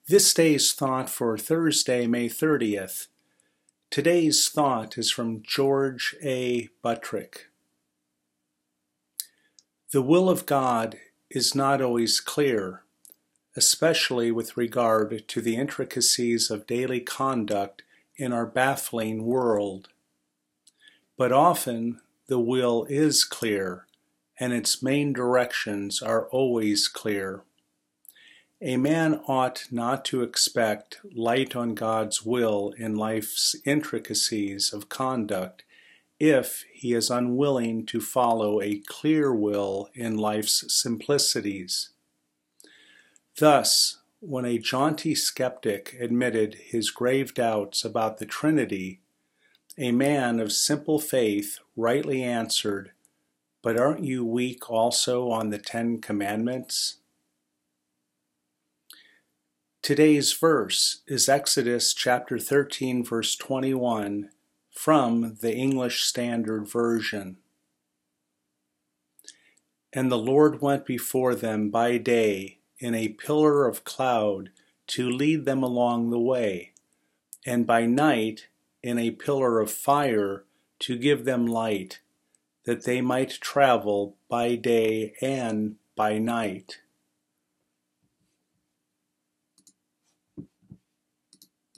This day's thought for Thursday, May 30th. Today's thought is from George A. Buttrick. The will of God is not always clear, especially with regard to the intricacies of daily conduct in our baffling world. But often the will is clear, and its main directions are always clear. A man ought not to expect light on God's will in life's intricacies of conduct if he is unwilling to follow a clear will in life's simplicities. Thus, when a jaunty skeptic admitted his grave doubts about the Trinity, a man of simple faith rightly answered, "But aren't you weak also on the 10 Commandments?" Today's verse is Exodus chapter 13, verse 21, from the English Standard Version. And the Lord went before them by day in a pillar of cloud to lead them along the way, and by night in a pillar of fire to give them light, that they might travel by day and by night.